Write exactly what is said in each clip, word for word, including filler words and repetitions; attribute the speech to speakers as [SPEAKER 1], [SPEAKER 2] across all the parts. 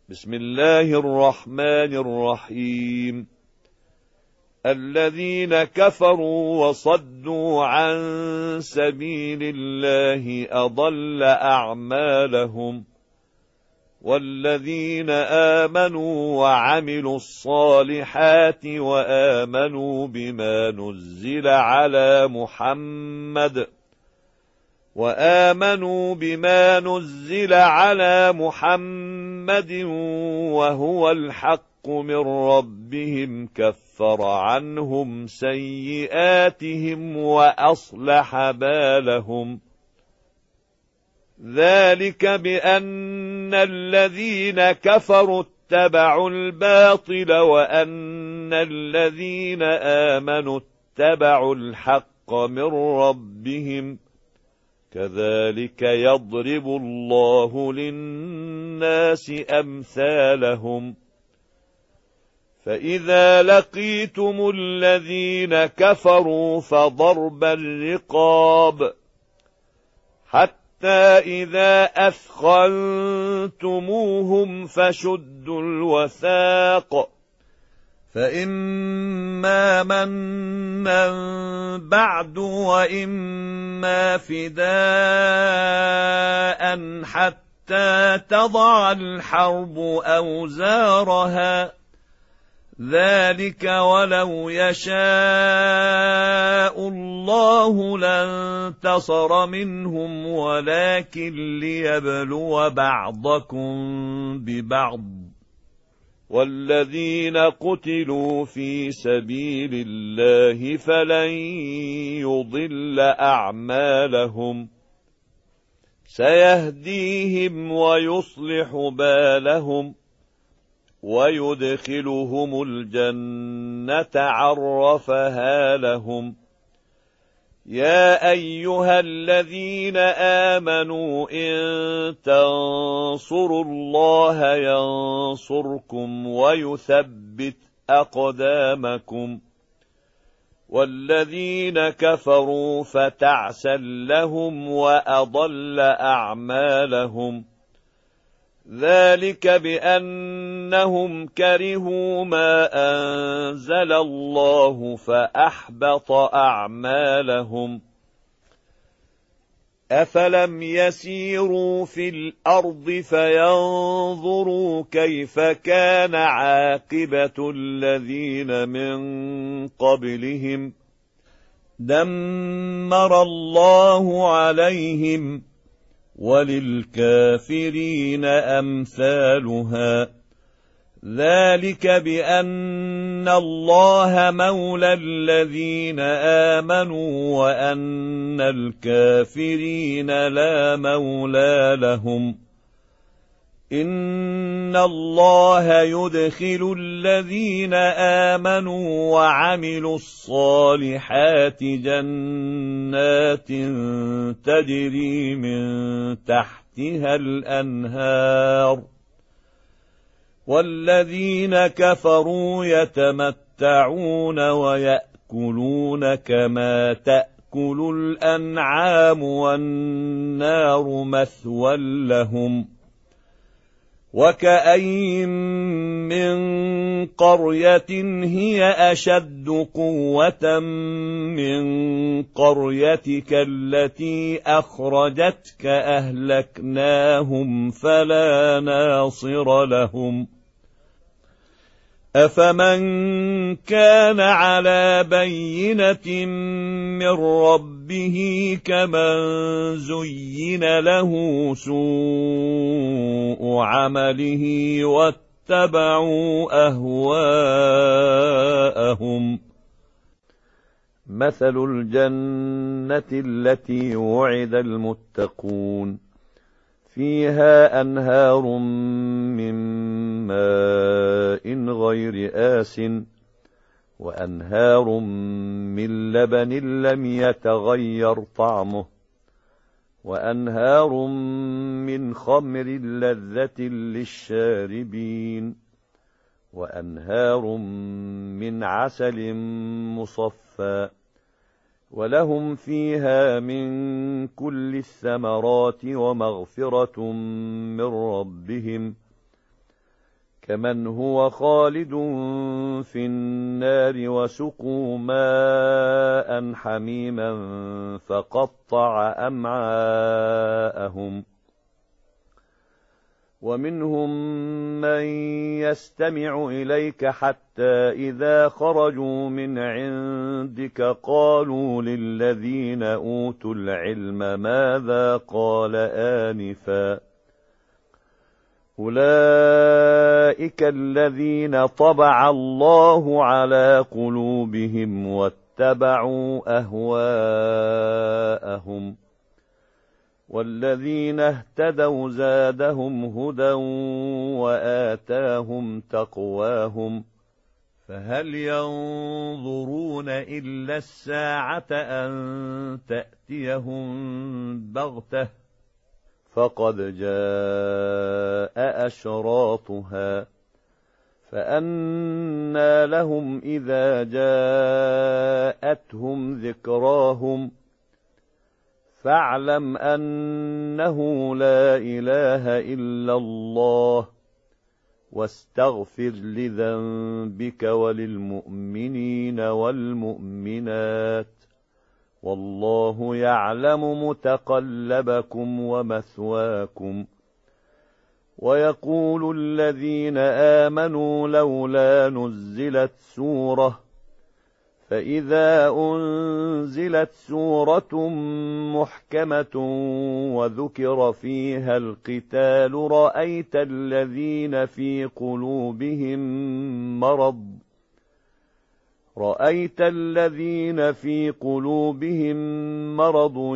[SPEAKER 1] بسم الله الرحمن الرحيم. الذين كفروا وصدوا عن سبيل الله أضل أعمالهم، والذين آمنوا وعملوا الصالحات وآمنوا بما نزل على محمد وآمنوا بما نزل على محمد وهو الحق من ربهم كفر عنهم سيئاتهم وأصلح بالهم. ذلك بأن الذين كفروا اتبعوا الباطل وأن الذين آمنوا اتبعوا الحق من ربهم، كذلك يضرب الله للناس أمثالهم. فإذا لقيتم الذين كفروا فضرب الرقاب حتى إذا أثخنتموهم فشدوا الوثاق، فإما منا بعد وإما فداء حتى تضع الحرب أوزارها، ذلك ولو يشاء الله لانتصر منهم ولكن ليبلو بعضكم ببعض. والذين قتلوا في سبيل الله فلن يضل أعمالهم، سيهديهم ويصلح بالهم ويدخلهم الجنة عرفها لهم. يا أيها الذين آمنوا إن تنصروا الله ينصركم ويثبت أقدامكم، والذين كفروا فتعسا لهم وأضل أعمالهم. ذلك بأنهم كرهوا ما أنزل الله فأحبط أعمالهم. أفلم يسيروا في الأرض فينظروا كيف كان عاقبة الذين من قبلهم، دمر الله عليهم وللكافرين أمثالها. ذلك بأن الله مولى الذين آمنوا وأن الكافرين لا مولى لهم. إن الله يدخل الذين آمنوا وعملوا الصالحات جنات تجري من تحتها الأنهار، والذين كفروا يتمتعون ويأكلون كما تأكل الأنعام والنار مثوى لهم. وكأين من قرية هي أشد قوة من قريتك التي أخرجتك أهلكناهم فلا ناصر لهم. أفمن كان على بينة من ربه كمن زين له سوء عمله واتبعوا أهواءهم. مثل الجنة التي وعد المتقون فيها أنهار من ماء غير آسٍ وأنهار من لبن لم يتغير طعمه وأنهار من خمر لذة للشاربين وأنهار من عسل مصفى ولهم فيها من كل الثمرات ومغفرة من ربهم كمن هو خالد في النار وسقوا ماء حميما فقطع أمعاءهم ومنهم من يستمع إليك حتى إذا خرجوا من عندك قالوا للذين أوتوا العلم ماذا قال آنفا أولئك الذين طبع الله على قلوبهم واتبعوا أهواءهم والذين اهتدوا زادهم هدى وآتاهم تقواهم فهل ينظرون إلا الساعة أن تأتيهم بغتة فقد جاء أشراطها فأنى لهم إذا جاءتهم ذكراهم فاعلم أنه لا إله إلا الله واستغفر لذنبك وللمؤمنين والمؤمنات والله يعلم متقلبكم ومثواكم ويقول الذين آمنوا لولا نزلت سورة فإذا أنزلت سورة محكمة وذكر فيها القتال رأيت الذين في قلوبهم مرض رأيت الذين في قلوبهم مرض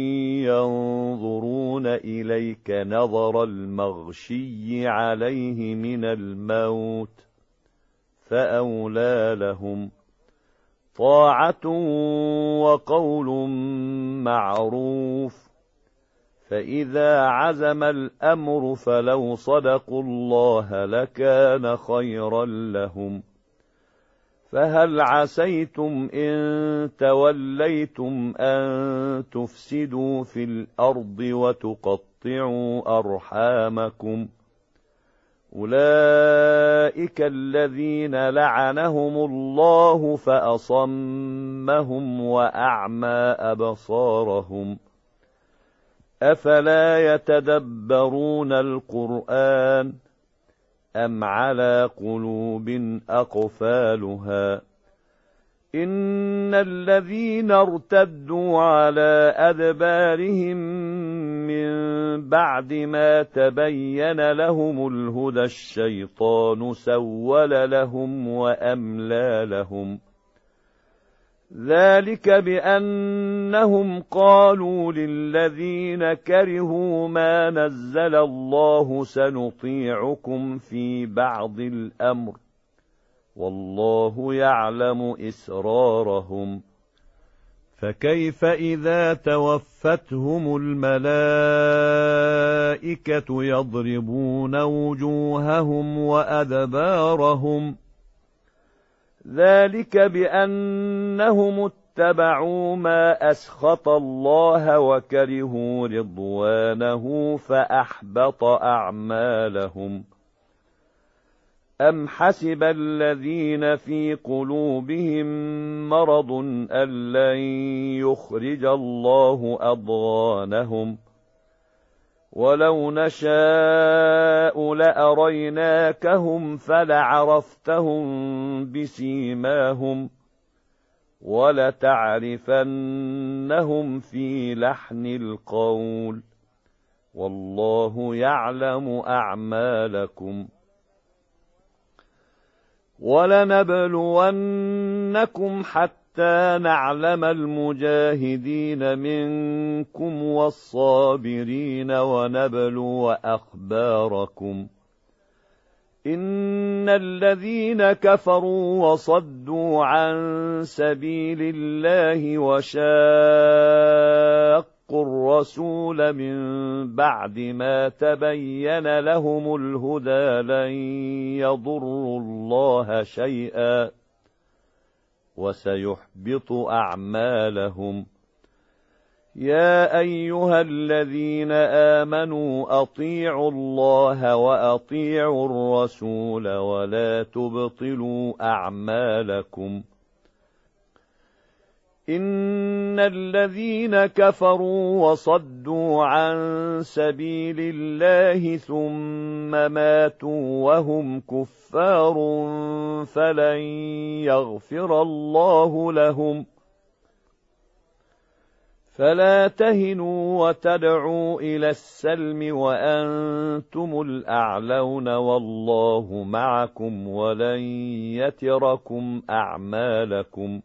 [SPEAKER 1] ينظرون إليك نظر المغشي عليه من الموت فأولى لهم طاعة وقول معروف فإذا عزم الأمر فلو صدقوا الله لكان خيرا لهم فهل عسيتم إن توليتم أن تفسدوا في الأرض وتقطعوا أرحامكم أولئك الذين لعنهم الله فأصمهم وأعمى أبصارهم أفلا يتدبرون القرآن أم على قلوب أقفالها إن الذين ارتدوا على أدبارهم من بعد ما تبين لهم الهدى الشيطان سول لهم وأملى لهم ذلك بأنهم قالوا للذين كرهوا ما نزل الله سنطيعكم في بعض الأمر والله يعلم إسرارهم فكيف إذا توفتهم الملائكة يضربون وجوههم وأدبارهم ذلك بأنهم اتبعوا ما أسخط الله وكرهوا رضوانه فأحبط أعمالهم أم حسب الذين في قلوبهم مرض أن لن يخرج الله أضغانهم ولو نشاء لأريناكهم فلعرفتهم بسيماهم ولتعرفنهم في لحن القول والله يعلم أعمالكم ولنبلونكم حتى نعلم المجاهدين منكم والصابرين ونبلو أخباركم إن الذين كفروا وصدوا عن سبيل الله وشاقوا الرسول من بعد ما تبين لهم الهدى لن يضروا الله شيئا وسيحبط أعمالهم يا أيها الذين آمنوا أطيعوا الله وأطيعوا الرسول ولا تبطلوا أعمالكم إن الذين كفروا وصدوا عن سبيل الله ثم ماتوا وهم كفار فلن يغفر الله لهم فلا تهنوا وتدعوا إلى السلم وأنتم الأعلون والله معكم ولن يتركم أعمالكم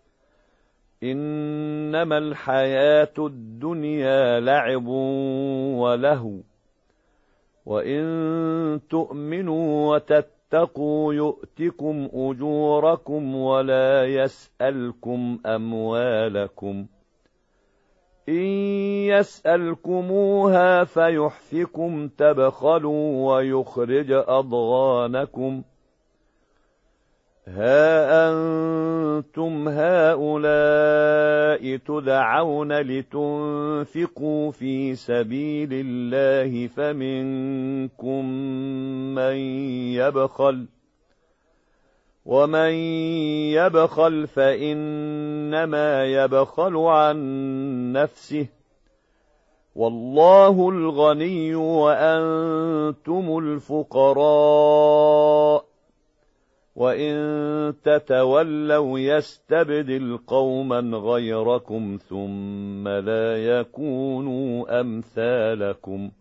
[SPEAKER 1] إنما الحياة الدنيا لعب ولهو وإن تؤمنوا وتتقوا يؤتكم أجوركم ولا يسألكم أموالكم إن يسألكموها فيحفكم تبخلوا ويخرج أضغانكم ها أنتم هؤلاء تدعون لتنفقوا في سبيل الله فمنكم من يبخل ومن يبخل فإنما يبخل عن نفسه والله الغني وأنتم الفقراء وإن تتولوا يستبدل قوما غيركم ثم لا يكونوا أمثالكم